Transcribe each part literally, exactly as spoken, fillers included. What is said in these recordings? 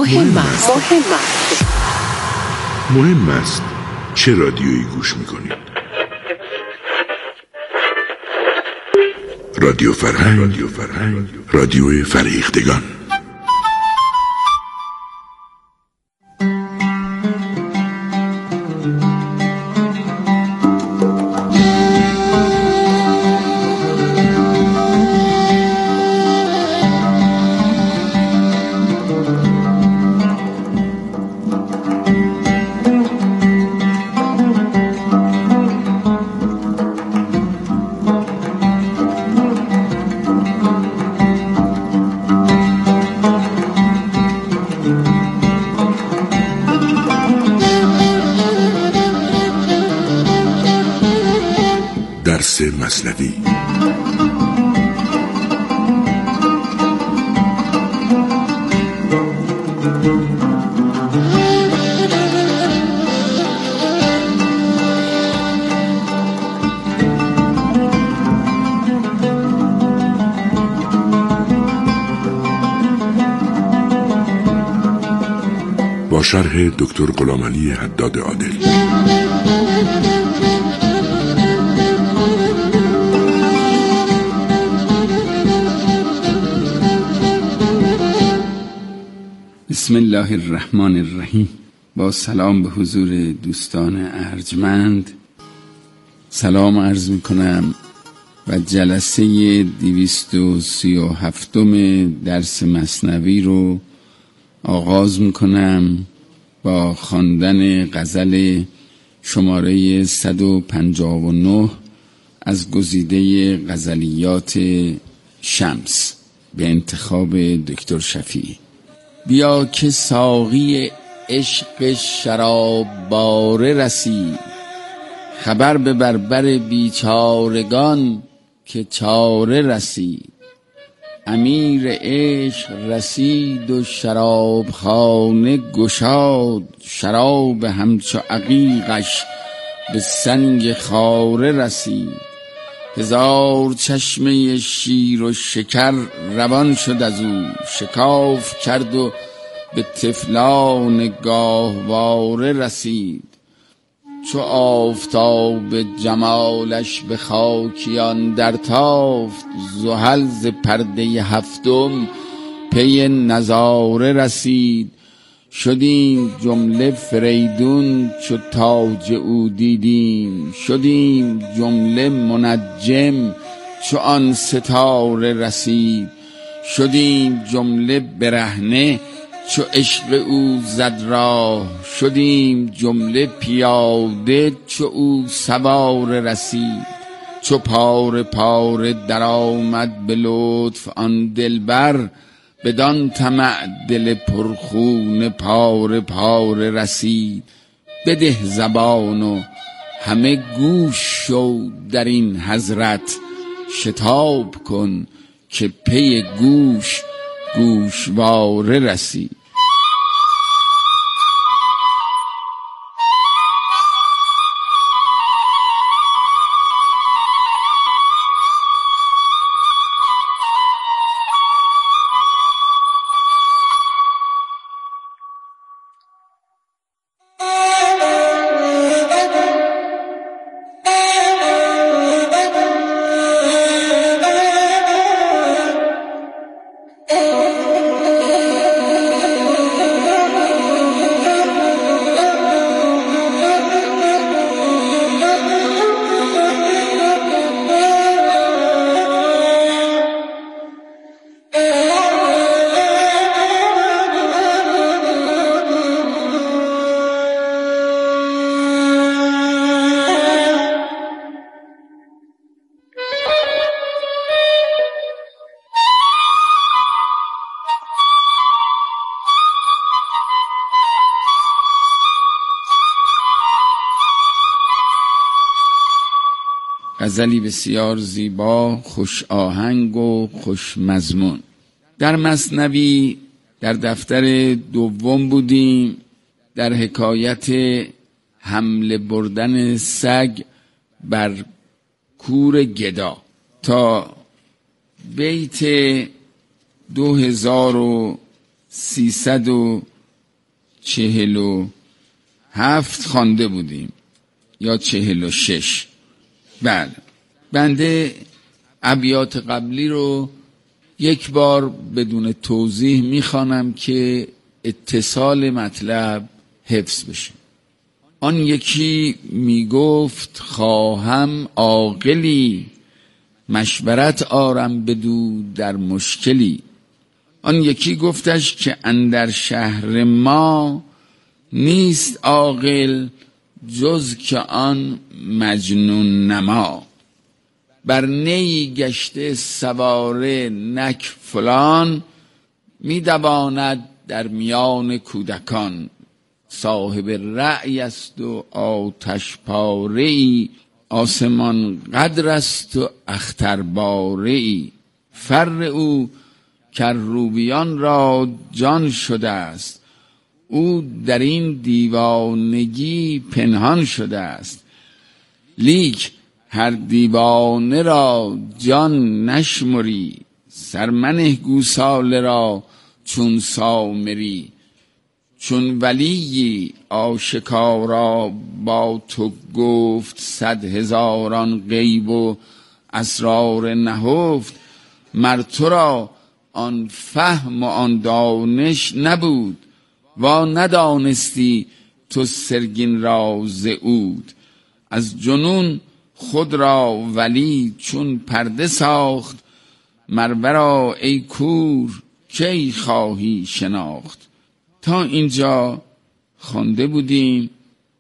مهم است. مهم است. مهم است چه رادیویی گوش میکنید؟ رادیو فرهنگ، رادیو فرهنگ، رادیو فرهیختگان. درس مثنوی. با شرح دکتر غلامعلی حداد عادل. بسم الله الرحمن الرحیم. با سلام به حضور دوستان ارجمند سلام عرض می کنم و جلسه دویست و سی و هفتم درس مثنوی رو آغاز می کنم با خواندن غزل شماره صد و پنجاه و نه از گزیده غزلیات شمس به انتخاب دکتر شفیعی. بیا که ساقی عشق شراب باره رسید، خبر به بربر بیچارگان که چاره رسید. امیر عشق رسید و شراب خانه گشاد، شراب همچو عقیقش به سنگ خاره رسید. هزار چشمه شیر و شکر روان شد از او، شکاف کرد و به طفلان گاهواره رسید. چو آفتاب جمالش به خاکیان در تافت، زحل ز پرده هفتم پی نظاره رسید. شدیم جمله فریدون چو تاج او دیدیم، شدیم جمله منجم چو آن ستاره رسید. شدیم جمله برهنه چو عشق او زد راه، شدیم جمله پیاده چو او سواره رسید. چو پاره پاره در آمد به لطف آن دلبر، بدان طمع دل پرخون پاره پاره رسید. بده زبان و همه گوش شو در این حضرت، شتاب کن که پی گوش گوشواره رسید. غزلی بسیار زیبا، خوش آهنگ و خوش مضمون. در مثنوی در دفتر دوم بودیم، در حکایت حمله بردن سگ بر کور گدا. تا بیت دو هزار و سیصد و چهل و هفت خوانده بودیم یا چهل و شش. بله، بنده ابیات قبلی رو یک بار بدون توضیح میخوانم که اتصال مطلب حفظ بشه. آن یکی میگفت خواهم عاقلی، مشورت آرم بدو در مشکلی. آن یکی گفتش که اندر شهر ما، نیست عاقل جز که آن مجنون نما. بر نی گشته سواره نک فلان، میدواند در میان کودکان. صاحب رأی است و آتش پاره ای، آسمان قدر است و اختر باره ای. فر او کروبیان را جان شده است، او در این دیوانگی پنهان شده است. لیک هر دیوانه را جان نشمری، سرمنه گوساله را چون سامری. چون ولی آشکارا با تو گفت، صد هزاران غیب و اسرار نهفت. مر تو را آن فهم و آن دانش نبود، و ندانستی تو سرگین راز عود. از جنون خود را ولی چون پرده ساخت، مرورا ای کور کی خواهی شناخت. تا اینجا خوانده بودیم.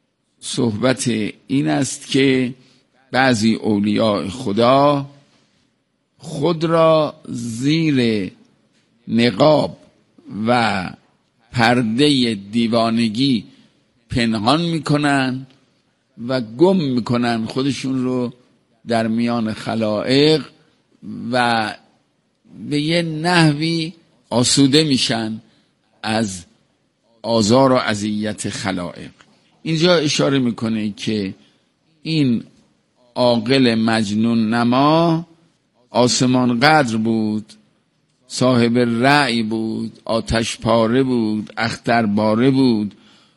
صحبت این است که بعضی اولیاء خدا خود را زیر نقاب و پرده دیوانگی پنهان میکنن و گم میکنن خودشون رو در میان خلائق و به یه نحوی آسوده میشن از آزار و اذیت خلائق. اینجا اشاره میکنه که این عاقل مجنون نما آسمان قدر بود، صاحب رأی بود، آتش پاره بود، اختر باره بود،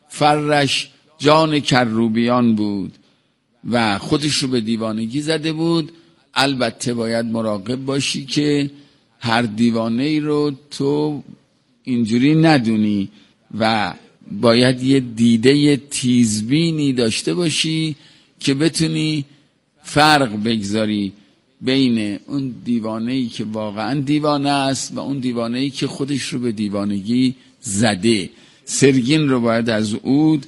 فرش جان کروبیان بود و خودش رو به دیوانگی زده بود. البته باید مراقب باشی که هر دیوانه ای رو تو اینجوری ندونی و باید یه دیده تیزبینی داشته باشی که بتونی فرق بگذاری بین اون دیوانه‌ای که واقعا دیوانه است و اون دیوانه‌ای که خودش رو به دیوانگی زده. سرگین رو باید از عود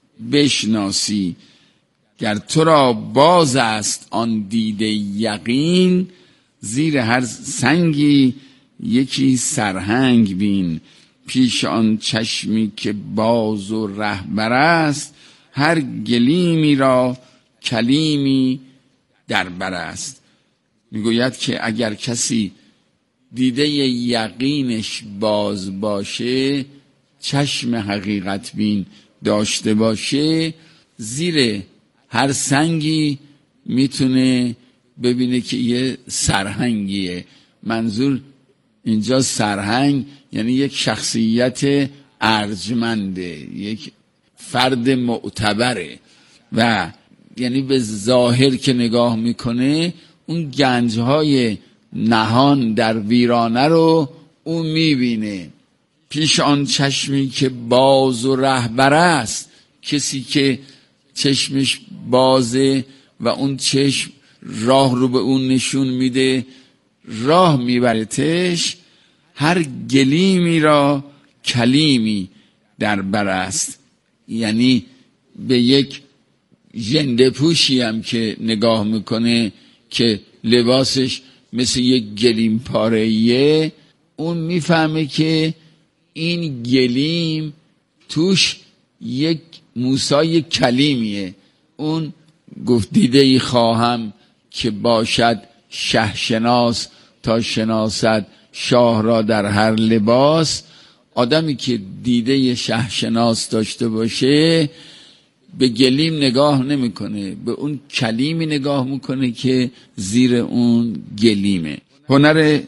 بشناسی. گر تو را باز است آن دیده یقین، زیر هر سنگی یکی سرهنگ بین. پیش آن چشمی که باز و رهبر است، هر گلیمی را کلیمی در بر است. میگوید که اگر کسی دیده یقینش باز باشه، چشم حقیقت بین داشته باشه، زیر هر سنگی میتونه ببینه که یه سرهنگیه. منظور اینجا سرهنگ یعنی یک شخصیت ارجمنده، یک فرد معتبره و یعنی به ظاهر که نگاه میکنه اون گنجهای نهان در ویرانه رو اون میبینه. پیش آن چشمی که باز و رهبر است، کسی که چشمش بازه و اون چشم راه رو به اون نشون میده، راه میبرتش، هر گلیمی را کلیمی در بر است. یعنی به یک ژنده پوشی هم که نگاه میکنه که لباسش مثل یک گلیم پاره‌ایه، اون میفهمه که این گلیم توش یک موسی کلیمیه. اون گفت دیده ای خواهم که باشد شه شناس، تا شناسد شاه را در هر لباس. آدمی که دیده شه شناس داشته باشه به گلیم نگاه نمیکنه، به اون کلیمی نگاه میکنه که زیر اون گلیمه. هنر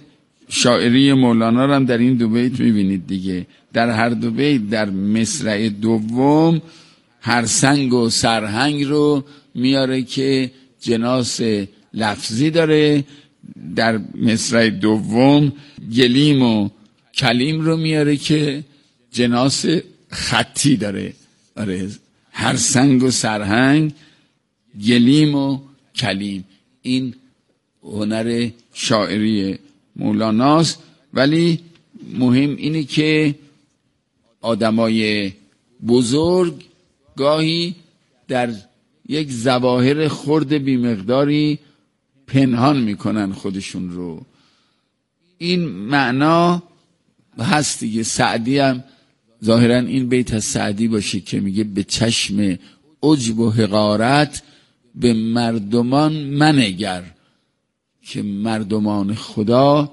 شاعری مولانا رو هم در این دو بیت میبینید دیگه. در هر دو بیت در مصرع دوم هر سنگ و سرهنگ رو میاره که جناس لفظی داره، در مصرع دوم گلیم و کلیم رو میاره که جناس خطی داره. آره، هر سنگ و سرهنگ، گلیم و کلیم، این هنر شاعری مولاناست. ولی مهم اینه که آدمای بزرگ گاهی در یک ظواهر خرد بیمقداری پنهان میکنن خودشون رو. این معنا هست دیگه. سعدی هم ظاهرا این بیت از سعدی باشه که میگه به چشم عجب و حقارت به مردمان منگر، که مردمان خدا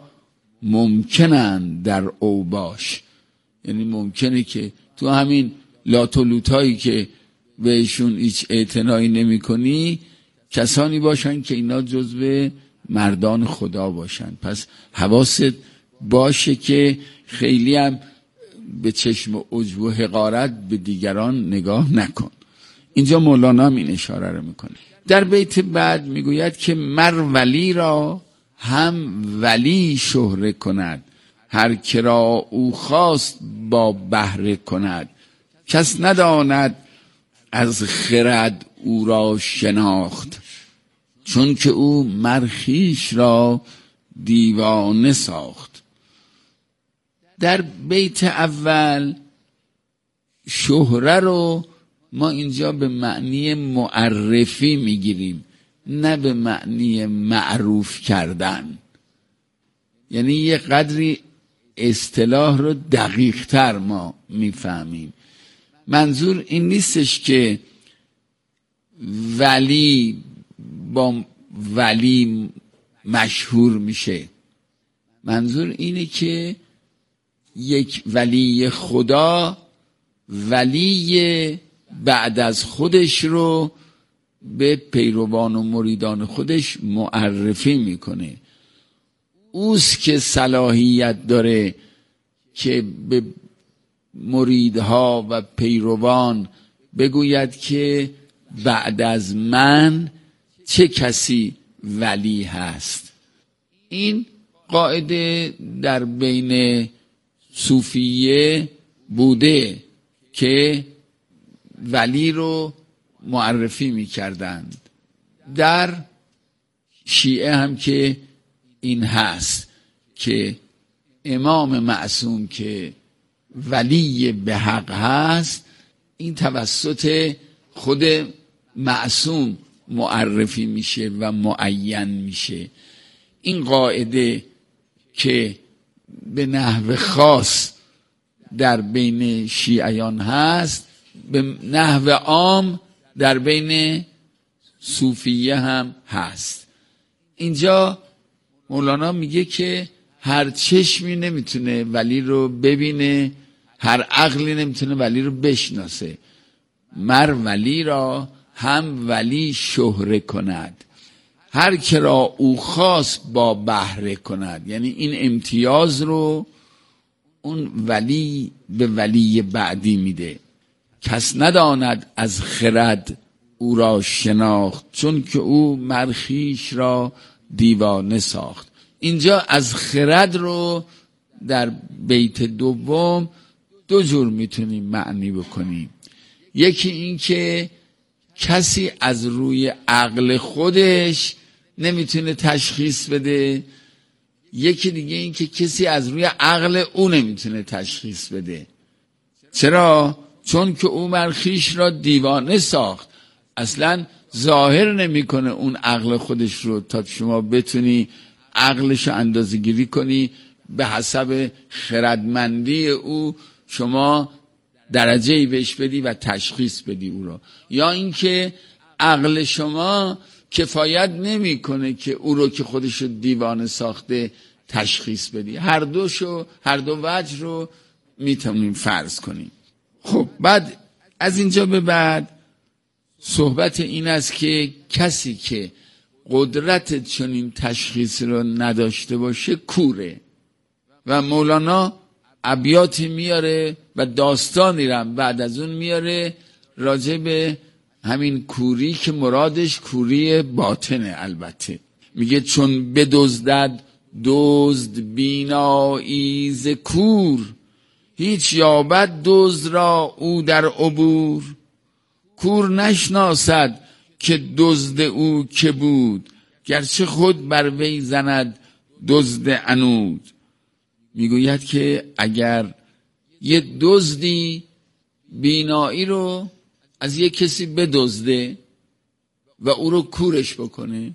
ممکنن در اوباش. یعنی ممکنه که تو همین لاتولوتایی که بهشون هیچ اعتنایی نمی کنی کسانی باشن که اینا جزو مردان خدا باشن. پس حواست باشه که خیلی هم به چشم عجب و حقارت به دیگران نگاه نکن. اینجا مولانا هم این اشاره رو میکنه. در بیت بعد میگوید که مر ولی را هم ولی شهره کند، هر کرا او خواست با بهره کند. کس نداند از خرد او را شناخت، چون که او مر خویش را دیوانه ساخت. در بیت اول شهره رو ما اینجا به معنی معرفی میگیریم، نه به معنی معروف کردن. یعنی یه قدری اصطلاح رو دقیق تر ما میفهمیم. منظور این نیستش که ولی با ولی مشهور میشه. منظور اینه که یک ولی خدا ولی بعد از خودش رو به پیروان و مریدان خودش معرفی میکنه. اوست که صلاحیت داره که به مریدها و پیروان بگوید که بعد از من چه کسی ولی هست. این قاعده در بین صوفیه بوده که ولی رو معرفی میکردند. در شیعه هم که این هست که امام معصوم که ولی به حق هست، این توسط خود معصوم معرفی میشه و معین میشه. این قاعده که به نحو خاص در بین شیعیان هست، به نحو عام در بین صوفیه هم هست. اینجا مولانا میگه که هر چشمی نمیتونه ولی رو ببینه، هر عقلی نمیتونه ولی رو بشناسه. مر ولی را هم ولی شهره کند، هر که را او خاص با بهره کند. یعنی این امتیاز رو اون ولی به ولی بعدی میده. کس نداند از خرد او را شناخت، چون که او مر خویش را دیوانه ساخت. اینجا از خرد رو در بیت دوم دو جور میتونیم معنی بکنیم. یکی این که کسی از روی عقل خودش نمیتونه تشخیص بده، یکی دیگه این که کسی از روی عقل او نمیتونه تشخیص بده. چرا؟ چون که او مر خویش را دیوانه ساخت. اصلا ظاهر نمیکنه اون عقل خودش رو تا شما بتونی عقلش رو اندازه گیری کنی، به حسب خردمندی او شما درجه‌ای بهش بدی و تشخیص بدی او رو. یا اینکه عقل شما کفایت نمیکنه که او رو که خودش رو دیوانه ساخته تشخیص بدی. هر دوشو هر دو وجه رو میتونیم فرض کنیم. خب بعد از اینجا به بعد صحبت این است که کسی که قدرت چنین تشخیص رو نداشته باشه کوره. و مولانا ابیاتی میاره و داستانی رو بعد از اون میاره راجع به همین کوری که مرادش کوری باطنه. البته میگه چون بدزدد دزد بینایی ز کور، هیچ یابد دزد را او در عبور. کور نشناسد که دزد او که بود، گرچه خود بر وی زند دزد عنود. میگوید که اگر یه دزدی بینایی رو از یه کسی بدزده و او رو کورش بکنه،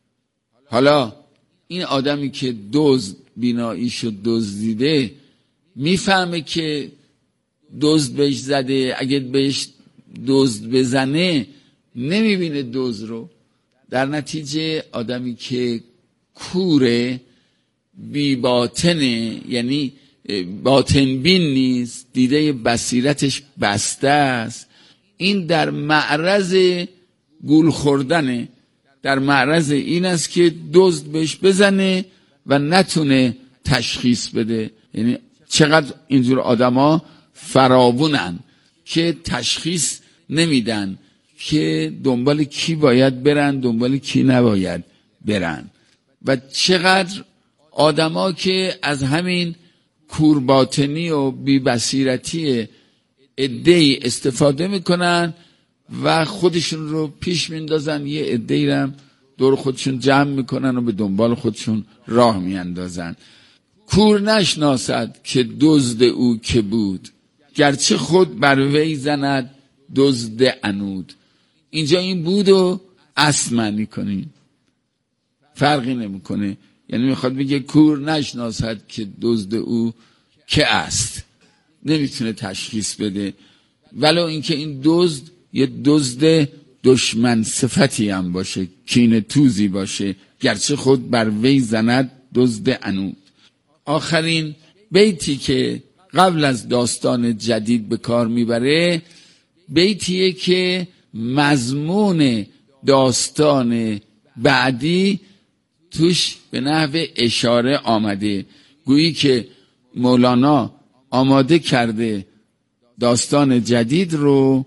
حالا این آدمی که دزد بیناییشو دزدیده میفهمه که دزد بهش زده، اگه بهش دزد بزنه نمیبینه دزد رو. در نتیجه آدمی که کوره، بی باطنه، یعنی باطن بین نیست، دیده بصیرتش بسته است، این در معرض گول خوردنه، در معرض این است که دزد بهش بزنه و نتونه تشخیص بده. یعنی چقدر اینجور آدما فراوونن که تشخیص نمیدن که دنبال کی باید برن، دنبال کی نباید برن. و چقدر آدما که از همین کورباطنی و بی‌بصیرتی عده‌ای استفاده میکنن و خودشون رو پیش میندازن، یه عده‌ای رو دور خودشون جمع میکنن و به دنبال خودشون راه میاندازن. کور نشناسد که دزد او که بود، گرچه خود بر وی زند دزد عنود. اینجا این بود و اصل معنی کنیم، فرقی نمیکنه. یعنی میخواد بگه کور نشناسد که دزد او که است، نمیتونه تشخیص بده، ولو اینکه این دزد یه دزد دشمن صفتی هم باشه، کینه توزی باشه، گرچه خود بر وی زند دزد عنود. آخرین بیتی که قبل از داستان جدید به کار میبره بیتیه که مضمون داستان بعدی توش به نحو اشاره آمده، گویی که مولانا آماده کرده داستان جدید رو،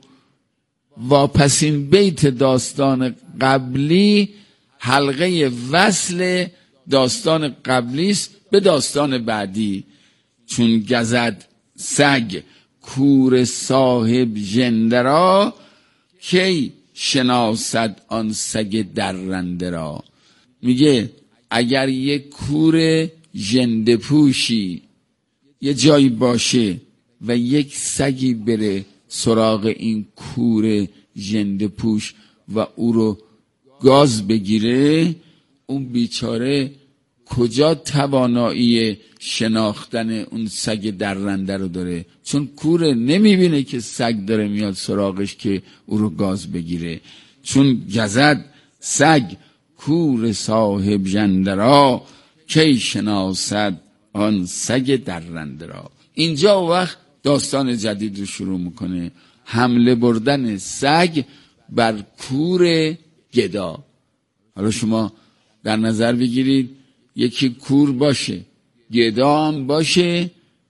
واپسین بیت داستان قبلی حلقه وصل داستان قبلی است به داستان بعدی. چون گزد سگ کور صاحب ژنده را، کی شناسد آن سگ درنده را. میگه اگر یک کور ژنده پوشی یه جایی باشه و یک سگی بره سراغ این کور ژنده پوش و او رو گاز بگیره، اون بیچاره کجا توانایی شناختن اون سگ درنده رو داره؟ چون کوره نمیبینه که سگ داره میاد سراغش که او رو گاز بگیره. چون گزد سگ کور صاحب ژنده را، کی شناسد آن سگ درنده را. اینجا وقت داستان جدید رو شروع میکنه، حمله بردن سگ بر کور گدا. حالا شما در نظر بگیرید یکی کور باشه، گدا هم باشه،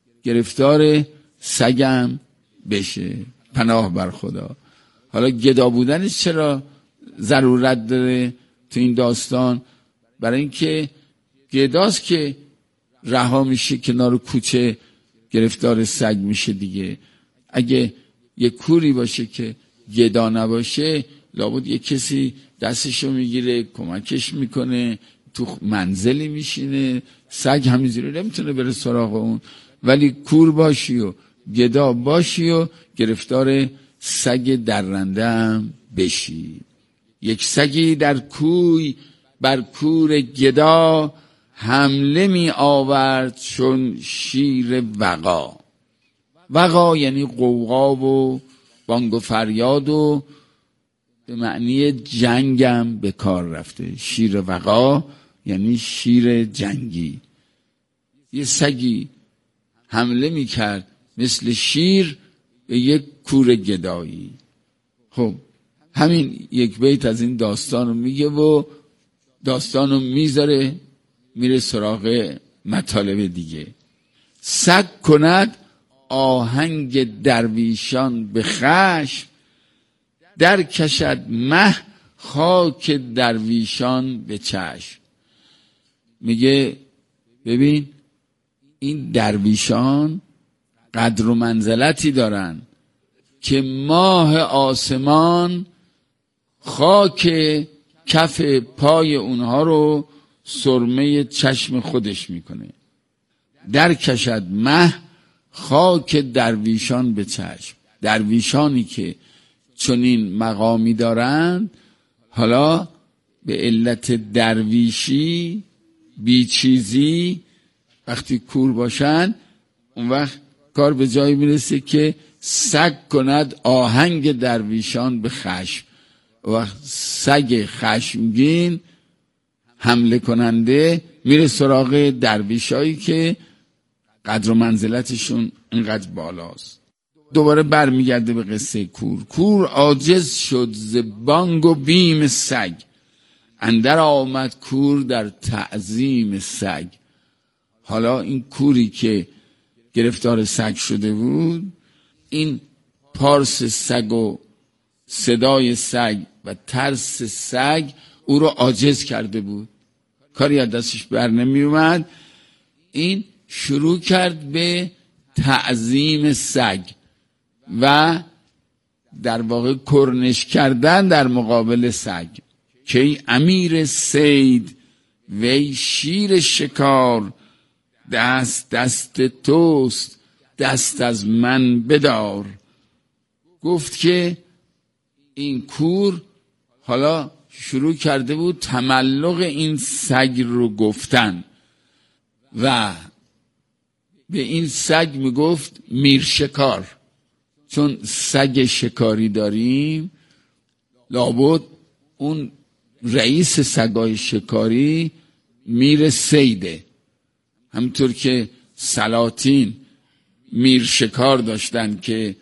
گرفتار سگم بشه، پناه بر خدا. حالا گدا بودنش چرا ضرورت داره تو این داستان؟ برای اینکه گداست که رها میشه کنار کوچه، گرفتار سگ میشه دیگه. اگه یه کوری باشه که گدا نباشه، لابد یه کسی دستشو میگیره، کمکش میکنه، تو منزلی میشینه، سگ همینجوری نمیتونه بره سراغ اون. ولی کور باشی و گدا باشی و گرفتار سگ درنده هم بشی. یک سگی در کوی بر کور گدا، حمله می آورد چون شیر وغا. وغا یعنی قوقا و بانگ و فریاد و به معنی جنگم به کار رفته. شیر وغا یعنی شیر جنگی. یه سگی حمله می کرد مثل شیر به یک کور گدایی. خب همین یک بیت از این داستان رو میگه و داستان رو میذاره، میره سراغ مطالب دیگه. سگ کند آهنگ درویشان به خشم، در کشد مه خاک درویشان به چشم. میگه ببین این درویشان قدر و منزلتی دارن که ماه آسمان خاک کف پای اونها رو سرمه چشم خودش میکنه. در کشد مه خاک درویشان به چشم. درویشانی که چنین مقامی دارند، حالا به علت درویشی بیچیزی وقتی کور باشن، اون وقت کار به جایی میرسه که سگ کند آهنگ درویشان به خشم. وقت سگ خشمگین حمله کننده میره سراغ درویشایی که قدر و منزلتشون اینقدر بالاست. دوباره برمیگرده به قصه کور. کور عاجز شد ز بانگ و بیم سگ، اندر آمد کور در تعظیم سگ. حالا این کوری که گرفتار سگ شده بود، این پارس سگ و صدای سگ و ترس سگ او رو عاجز کرده بود، کاری از دستش بر نمی اومد. این شروع کرد به تعظیم سگ و در واقع کرنش کردن در مقابل سگ که ای امیر صید وی شیر شکار، دست دست توست دست از من بدار. گفت که این کور حالا شروع کرده بود تملق این سگ رو گفتن و به این سگ میگفت میر شکار. چون سگ شکاری داریم، لابد اون رئیس سگای شکاری میر صیده. همطور که سلاطین میر شکار داشتن که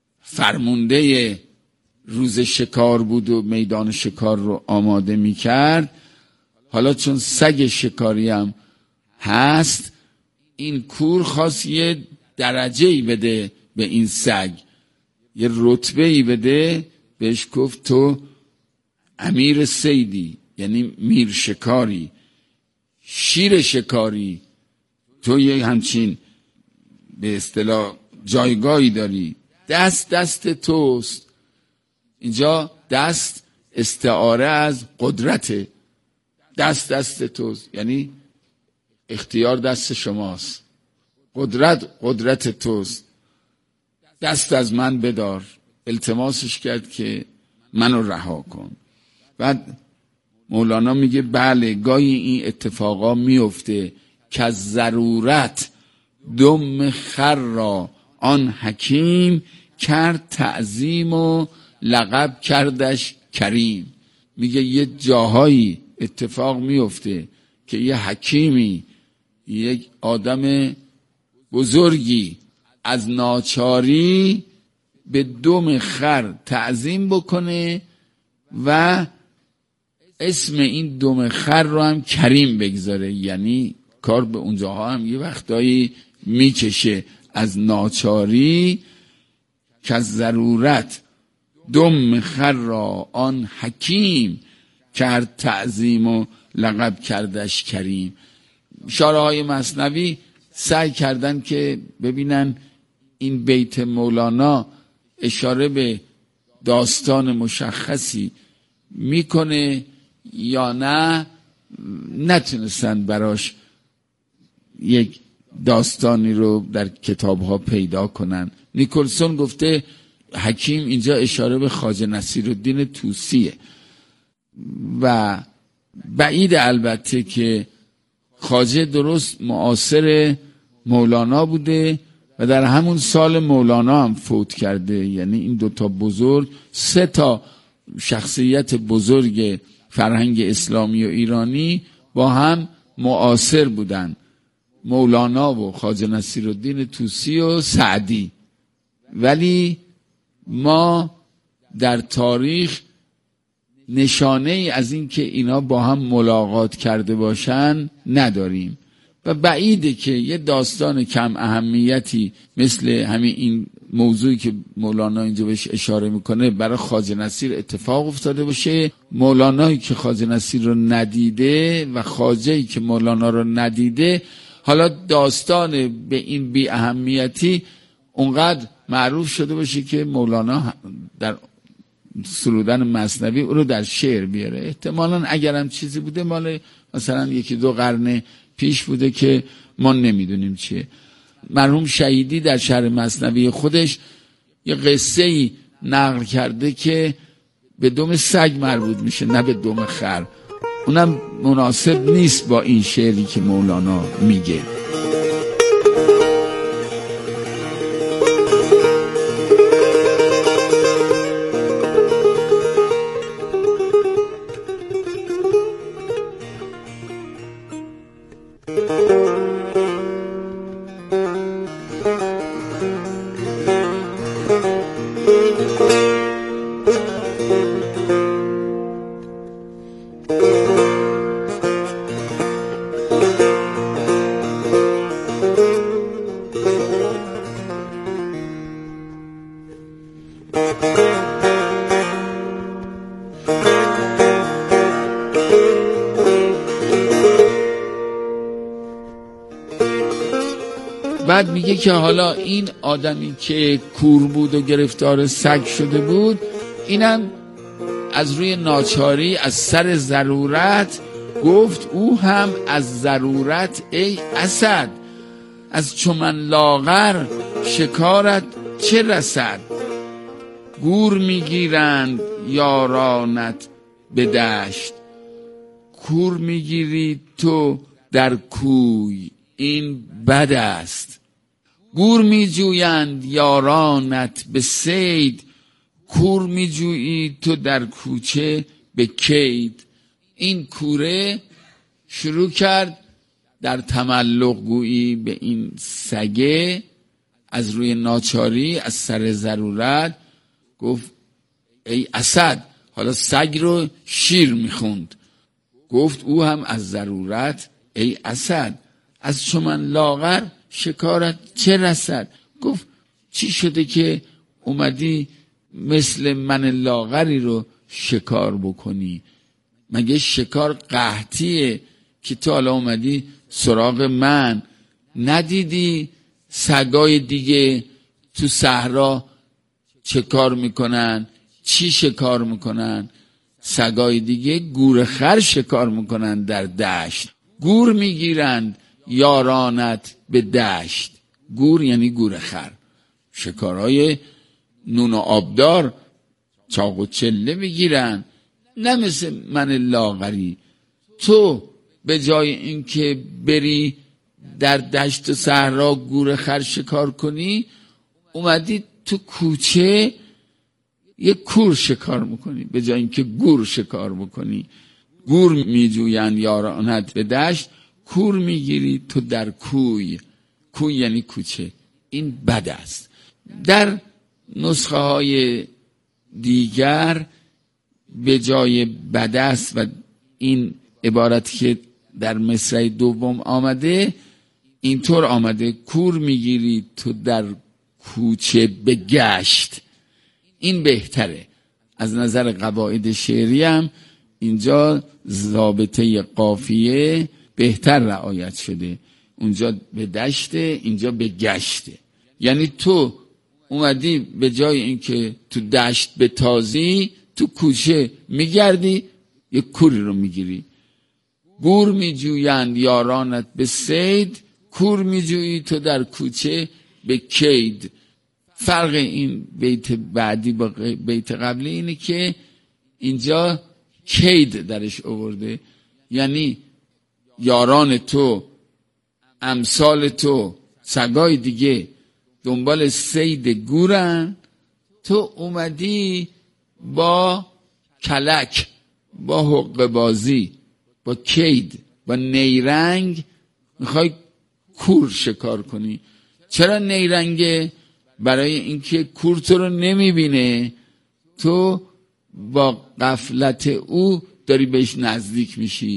فرمانده روز شکار بود و میدان شکار رو آماده می کرد، حالا چون سگ شکاری هم هست، این کور خواست یه درجه‌ای بده به این سگ، یه رتبه‌ای بده. بهش گفت تو امیر صیدی، یعنی میر شکاری، شیر شکاری، تو یه همچین به اصطلاح جایگاهی داری، دست دست توست. اینجا دست استعاره از قدرته، دست دست توست یعنی اختیار دست شماست، قدرت قدرت توست، دست از من بدار. التماسش کرد که منو رها کن. بعد مولانا میگه بله گاهی این اتفاقا میفته که از ضرورت دم خر را آن حکیم کرد تعظیم و لقب کردش کریم. میگه یه جاهایی اتفاق میفته که یه حکیمی، یک آدم بزرگی از ناچاری به دم خر تعظیم بکنه و اسم این دم خر رو هم کریم بگذاره. یعنی کار به اونجاها هم یه وقتایی میکشه، از ناچاری که از ضرورت دم خر را آن حکیم کرد تعظیم و لقب کردش کریم. شارع‌های مثنوی سعی کردن که ببینن این بیت مولانا اشاره به داستان مشخصی میکنه یا نه. نتونستن براش یک داستانی رو در کتابها پیدا کنن. نیکلسون گفته حکیم اینجا اشاره به خواجه نصیرالدین طوسیه و بعید البته که خواجه درست معاصر مولانا بوده و در همون سال مولانا هم فوت کرده. یعنی این دوتا بزرگ، سه تا شخصیت بزرگ فرهنگ اسلامی و ایرانی با هم معاصر بودن، مولانا و خواجه نصیرالدین طوسی و سعدی. ولی ما در تاریخ نشانه ای از این که اینا با هم ملاقات کرده باشن نداریم. و بعیده که یه داستان کم اهمیتی مثل همین این موضوعی که مولانا اینجا بهش اشاره میکنه برای خواجه نصیر اتفاق افتاده باشه. مولانایی که خواجه نصیر رو ندیده و خواجه‌ای که مولانا رو ندیده، حالا داستان به این بی اهمیتی اونقدر معروف شده باشه که مولانا در سرودن مثنوی او رو در شعر بیاره. احتمالاً اگرم چیزی بوده مال مثلا یکی دو قرن پیش بوده که ما نمیدونیم چیه. مرحوم شهیدی در شرح مثنوی خودش یه قصه‌ای نقل کرده که به دم سگ مربوط میشه نه به دم خر. اونم مناسب نیست با این شعری که مولانا میگه. بعد میگه که حالا این آدمی که کور بود و گرفتار سگ شده بود، اینم از روی ناچاری از سر ضرورت گفت او هم از ضرورت ای اسد، از چمن لاغر شکارت چه رسد، گور میگیرند یارانت به دشت، کور میگیری تو در کوی این بد است، گور میجویند یارانت به صید، کور میجویی تو در کوچه به کید. این کوره شروع کرد در تملق گویی به این سگه، از روی ناچاری از سر ضرورت گفت ای اسد. حالا سگ رو شیر میخوند، گفت او هم از ضرورت ای اسد، از چمن لاغر شکارت چه رسد. گفت چی شده که اومدی مثل من لاغری رو شکار بکنی؟ مگه شکار قحطیه که تو حالا اومدی سراغ من؟ ندیدی سگای دیگه تو صحرا چه کار میکنن؟ چی شکار میکنن؟ سگای دیگه گورخر شکار میکنن در دشت، گور میگیرند یارانت به دشت. گور یعنی گورخر، شکارهای نون و آبدار چاق و چله میگیرن، نه مثل من لاغری. تو به جای اینکه بری در دشت و صحرا گورخر شکار کنی، اومدی تو کوچه یه کور شکار میکنی به جای اینکه گور شکار بکنی. گور میجویند یارانت به دشت، کور میگیری تو در کوی. کوی یعنی کوچه. این بد است. در نسخه های دیگر به جای بد است و این عبارت که در مصرع دوم آمده اینطور آمده کور میگیری تو در کوچه به گشت. این بهتره. از نظر قواعد شعری هم اینجا ضابطه قافیه بهتر رعایت شده. اونجا به دشته، اینجا به گشته. یعنی تو اومدی به جای اینکه تو دشت به تازی تو کوچه میگردی یک کوری رو میگیری. گور میجویند یارانت به صید، کور میجویی تو در کوچه به کید. فرق این بیت بعدی با بیت قبلی اینه که اینجا کید درش آورده، یعنی یاران تو، امثال تو، سگای دیگه دنبال صید گورن، تو اومدی با کلک، با حقه بازی، با کید، با نیرنگ میخوای کور شکار کنی. چرا نیرنگه؟ برای اینکه کور تو رو نمیبینه، تو با غفلت او داری بهش نزدیک میشی.